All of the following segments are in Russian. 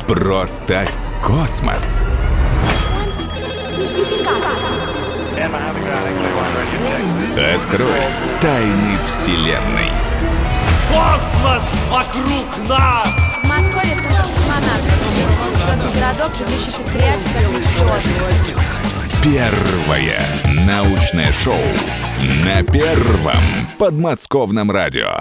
Просто космос. Открой тайны Вселенной. Космос вокруг нас! В Москве центр космонавтов. Городок, живущий предприятий космической отрасли. Первое научное шоу на Первом подмосковном радио.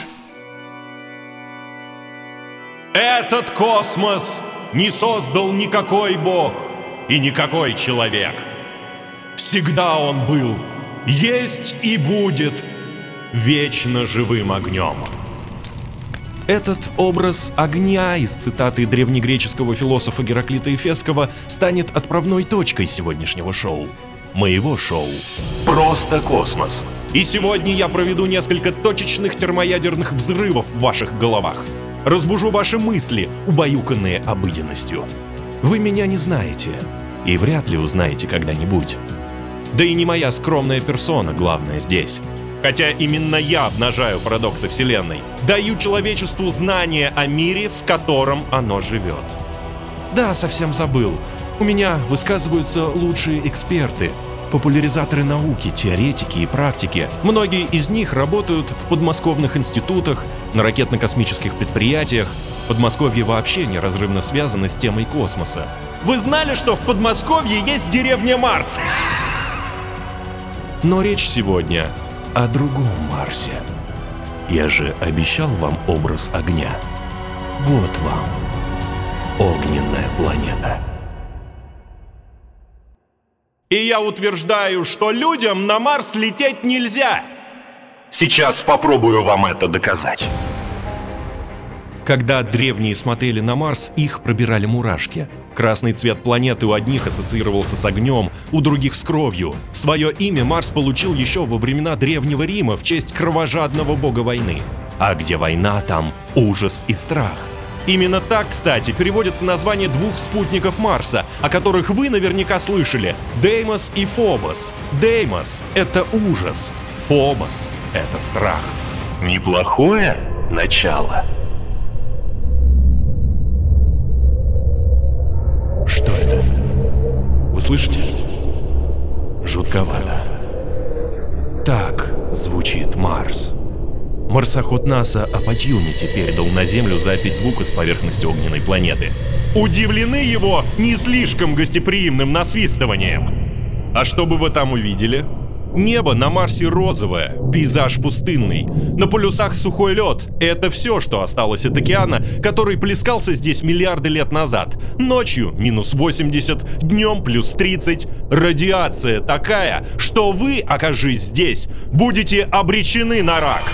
Этот космос не создал никакой бог и никакой человек. Всегда он был, есть и будет вечно живым огнем. Этот образ огня из цитаты древнегреческого философа Гераклита Эфесского станет отправной точкой сегодняшнего шоу. Моего шоу «Просто космос». И сегодня я проведу несколько точечных термоядерных взрывов в ваших головах. Разбужу ваши мысли, убаюканные обыденностью. Вы меня не знаете и вряд ли узнаете когда-нибудь. Да и не моя скромная персона главное здесь. Хотя именно я обнажаю парадоксы Вселенной, даю человечеству знания о мире, в котором оно живет. Да, совсем забыл. У меня высказываются лучшие эксперты, популяризаторы науки, теоретики и практики. Многие из них работают в подмосковных институтах, на ракетно-космических предприятиях. Подмосковье вообще неразрывно связано с темой космоса. Вы знали, что в Подмосковье есть деревня Марс? Но речь сегодня о другом Марсе. Я же обещал вам образ огня. Вот вам огненная планета. И я утверждаю, что людям на Марс лететь нельзя. Сейчас попробую вам это доказать. Когда древние смотрели на Марс, их пробирали мурашки. Красный цвет планеты у одних ассоциировался с огнем, у других с кровью. Свое имя Марс получил еще во времена Древнего Рима в честь кровожадного бога войны. А где война, там ужас и страх. Именно так, кстати, переводится название двух спутников Марса, о которых вы наверняка слышали – Деймос и Фобос. Деймос – это ужас, Фобос – это страх. Неплохое начало. Что это? Вы слышите? Жутковато. Так звучит Марс. Марсоход НАСА Opportunity передал на Землю запись звука с поверхности огненной планеты. Удивлены его не слишком гостеприимным насвистыванием. А что бы вы там увидели? Небо на Марсе розовое, пейзаж пустынный, на полюсах сухой лед. Это все, что осталось от океана, который плескался здесь миллиарды лет назад. Ночью минус 80, днем плюс 30. Радиация такая, что вы, окажись здесь, будете обречены на рак.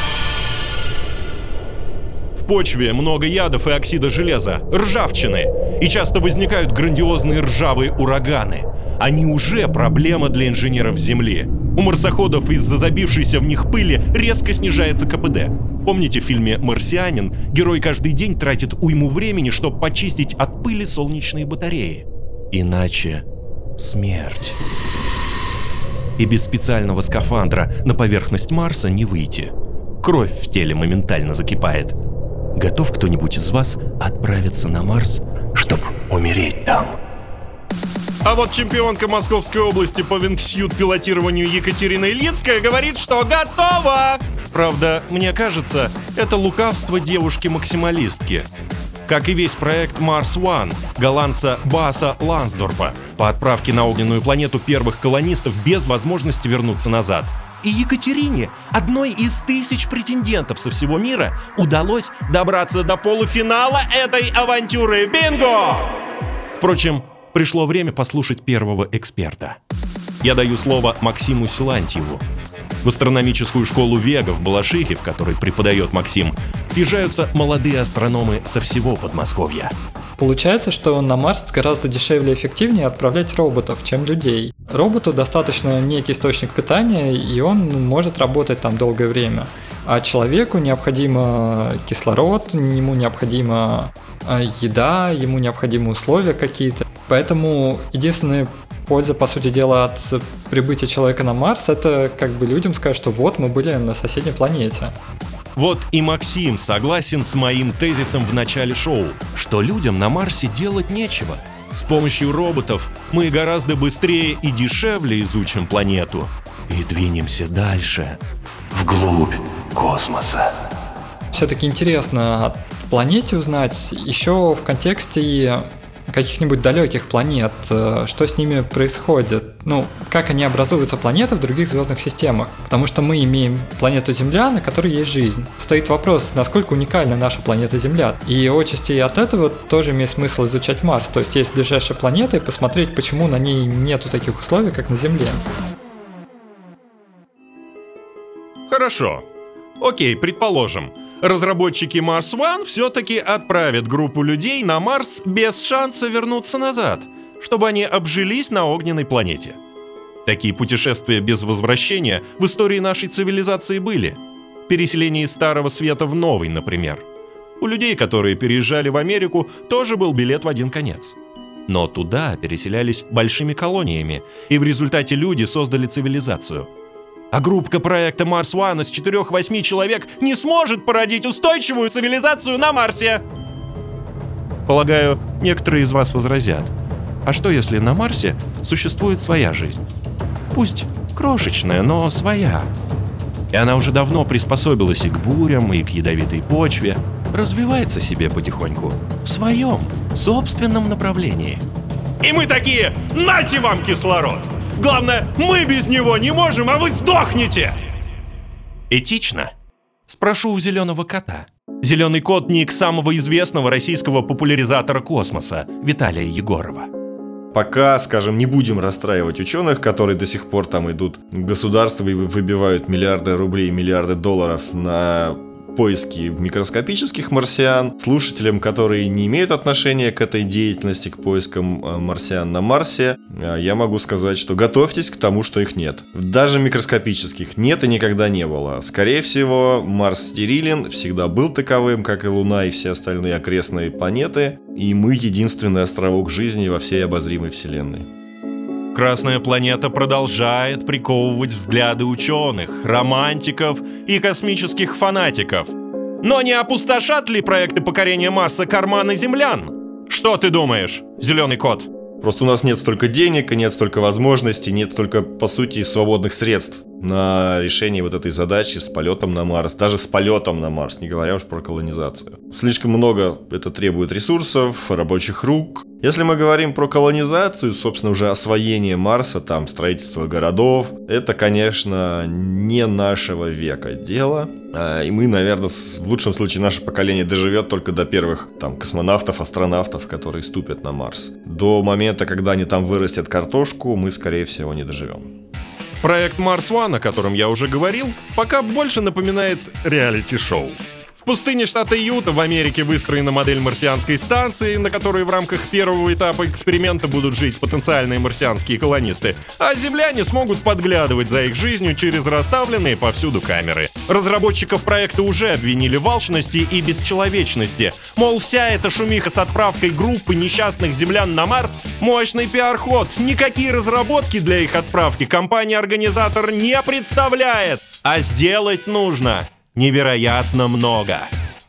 В почве много ядов и оксида железа, ржавчины, и часто возникают грандиозные ржавые ураганы. Они уже проблема для инженеров Земли. У марсоходов из-за забившейся в них пыли резко снижается КПД. Помните в фильме «Марсианин» герой каждый день тратит уйму времени, чтобы почистить от пыли солнечные батареи? Иначе смерть. И без специального скафандра на поверхность Марса не выйти. Кровь в теле моментально закипает. Готов кто-нибудь из вас отправиться на Марс, чтобы умереть там? А вот чемпионка Московской области по вингсьют-пилотированию Екатерина Ильицкая говорит, что готова! Правда, мне кажется, это лукавство девушки-максималистки. Как и весь проект Mars One голландца Баса Лансдорфа по отправке на огненную планету первых колонистов без возможности вернуться назад. И Екатерине, одной из 1000 претендентов со всего мира, удалось добраться до полуфинала этой авантюры. Бинго! Впрочем, пришло время послушать первого эксперта. Я даю слово Максиму Силантьеву. В астрономическую школу Вега в Балашихе, в которой преподает Максим, съезжаются молодые астрономы со всего Подмосковья. Получается, что на Марс гораздо дешевле и эффективнее отправлять роботов, чем людей. Роботу достаточно некий источник питания, и он может работать там долгое время. А человеку необходимо кислород, ему необходима еда, ему необходимы условия какие-то. Поэтому единственная польза, по сути дела, от прибытия человека на Марс, это как бы людям сказать, что вот мы были на соседней планете. Вот и Максим согласен с моим тезисом в начале шоу, что что людям на Марсе делать нечего. С помощью роботов мы гораздо быстрее и дешевле изучим планету и двинемся дальше, вглубь космоса. Все-таки интересно о планете узнать еще в контексте каких-нибудь далеких планет, что с ними происходит, как они образуются планеты в других звездных системах, потому что мы имеем планету Земля, на которой есть жизнь. Стоит вопрос, насколько уникальна наша планета Земля, и отчасти от этого тоже имеет смысл изучать Марс, то есть ближайшая планета и посмотреть, почему на ней нету таких условий, как на Земле. Хорошо. Окей, предположим. Разработчики Mars One все-таки отправят группу людей на Марс без шанса вернуться назад, чтобы они обжились на огненной планете. Такие путешествия без возвращения в истории нашей цивилизации были. Переселение из Старого Света в Новый, например. У людей, которые переезжали в Америку, тоже был билет в один конец. Но туда переселялись большими колониями, и в результате люди создали цивилизацию. А группка проекта Mars One из 4-8 человек не сможет породить устойчивую цивилизацию на Марсе. Полагаю, некоторые из вас возразят. А что если на Марсе существует своя жизнь? Пусть крошечная, но своя. И она уже давно приспособилась и к бурям, и к ядовитой почве. Развивается себе потихоньку в своем собственном направлении. И мы такие: нате вам кислород! Главное, мы без него не можем, а вы сдохнете! Этично? Спрошу у зеленого кота. Зеленый кот — ник самого известного российского популяризатора космоса Виталия Егорова. Пока, скажем, не будем расстраивать ученых, которые до сих пор там идут в государство и выбивают миллиарды рублей, миллиарды долларов на поиски микроскопических марсиан. Слушателям, которые не имеют отношения к этой деятельности, к поискам марсиан на Марсе, я могу сказать, что готовьтесь к тому, что их нет. Даже микроскопических нет и никогда не было. Скорее всего, Марс стерилен, всегда был таковым, как и Луна и все остальные окрестные планеты, и мы единственный островок жизни во всей обозримой Вселенной. Красная планета продолжает приковывать взгляды ученых, романтиков и космических фанатиков. Но не опустошат ли проекты покорения Марса карманы землян? Что ты думаешь, зеленый кот? Просто у нас нет столько денег, и нет столько возможностей, нет столько, по сути, свободных средств на решение вот этой задачи с полетом на Марс. Даже с полетом на Марс, не говоря уж про колонизацию. Слишком много это требует ресурсов, рабочих рук. Если мы говорим про колонизацию, собственно, уже освоение Марса, там, строительство городов, это, конечно, не нашего века дело. И мы, наверное, в лучшем случае наше поколение доживет только до первых там космонавтов, астронавтов, которые ступят на Марс. До момента, когда они там вырастят картошку, мы, скорее всего, не доживем. Проект Mars One, о котором я уже говорил, пока больше напоминает реалити-шоу. В пустыне штата Юта в Америке выстроена модель марсианской станции, на которой в рамках первого этапа эксперимента будут жить потенциальные марсианские колонисты, а земляне смогут подглядывать за их жизнью через расставленные повсюду камеры. Разработчиков проекта уже обвинили в алчности и бесчеловечности. Мол, вся эта шумиха с отправкой группы несчастных землян на Марс — мощный пиар-ход. Никакие разработки для их отправки компания-организатор не представляет. А сделать нужно невероятно много.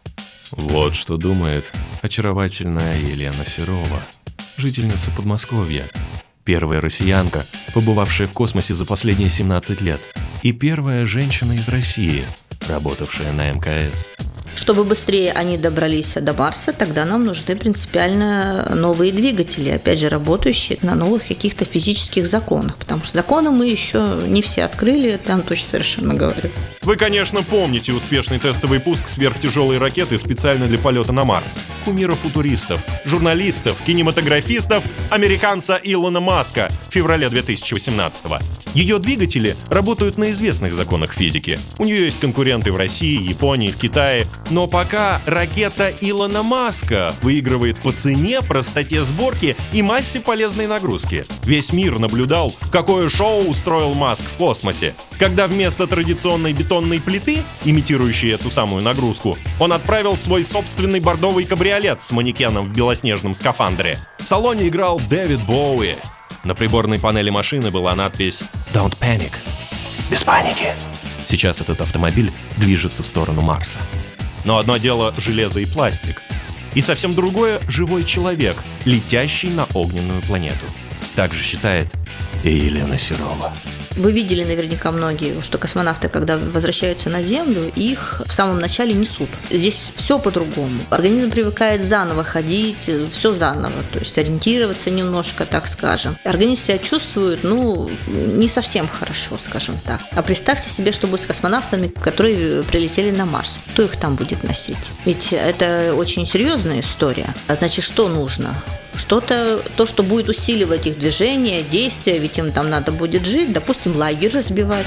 Вот что думает очаровательная Елена Серова, жительница Подмосковья, первая россиянка, побывавшая в космосе за последние 17 лет, и первая женщина из России, работавшая на МКС. Чтобы быстрее они добрались до Марса, тогда нам нужны принципиально новые двигатели, опять же, работающие на новых каких-то физических законах, потому что законы мы еще не все открыли, там точно совершенно говорю. Вы, конечно, помните успешный тестовый пуск сверхтяжелой ракеты специально для полета на Марс. Кумира футуристов, журналистов, кинематографистов, американца Илона Маска в феврале 2018-го. Ее двигатели работают на известных законах физики. У нее есть конкуренты в России, Японии, в Китае. Но пока ракета Илона Маска выигрывает по цене, простоте сборки и массе полезной нагрузки. Весь мир наблюдал, какое шоу устроил Маск в космосе. Когда вместо традиционной бетонной плиты, имитирующей эту самую нагрузку, он отправил свой собственный бордовый кабриолет с манекеном в белоснежном скафандре. В салоне играл Дэвид Боуи. На приборной панели машины была надпись «Don't panic». Без паники. Сейчас этот автомобиль движется в сторону Марса. Но одно дело железо и пластик, И совсем другое – живой человек, летящий на огненную планету. Так же считает и Елена Серова. Вы видели наверняка многие, что космонавты, когда возвращаются на Землю, их в самом начале несут. Здесь все по-другому. Организм привыкает заново ходить, все заново, то есть ориентироваться немножко, так скажем. Организм себя чувствует, не совсем хорошо, скажем так. А представьте себе, что будет с космонавтами, которые прилетели на Марс. Кто их там будет носить? Ведь это очень серьезная история. Значит, что нужно? То, что будет усиливать их движение, действия, ведь им там надо будет жить, допустим, лагерь разбивать.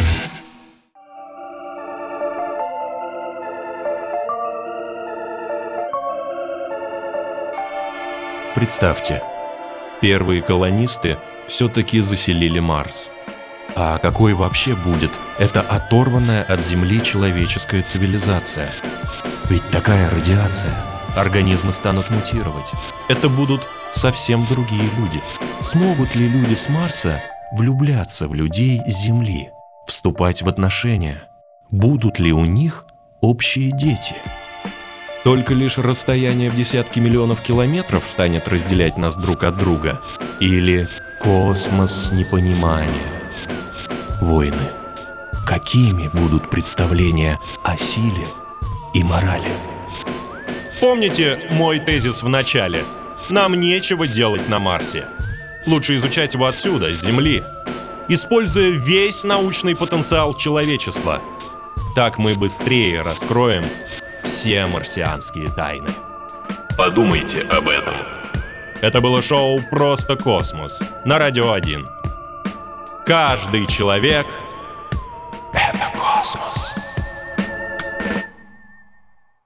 Представьте, первые колонисты все-таки заселили Марс. А какой вообще будет эта оторванная от Земли человеческая цивилизация? Ведь такая радиация, организмы станут мутировать. Это будут совсем другие люди. Смогут ли люди с Марса влюбляться в людей с Земли, вступать в отношения? Будут ли у них общие дети? Только лишь расстояние в десятки миллионов километров станет разделять нас друг от друга? Или космос непонимания? Войны. Какими будут представления о силе и морали? Помните мой тезис в начале? Нам нечего делать на Марсе. Лучше изучать его отсюда, с Земли, используя весь научный потенциал человечества. Так мы быстрее раскроем все марсианские тайны. Подумайте об этом. Это было шоу «Просто космос» на Радио 1. Каждый человек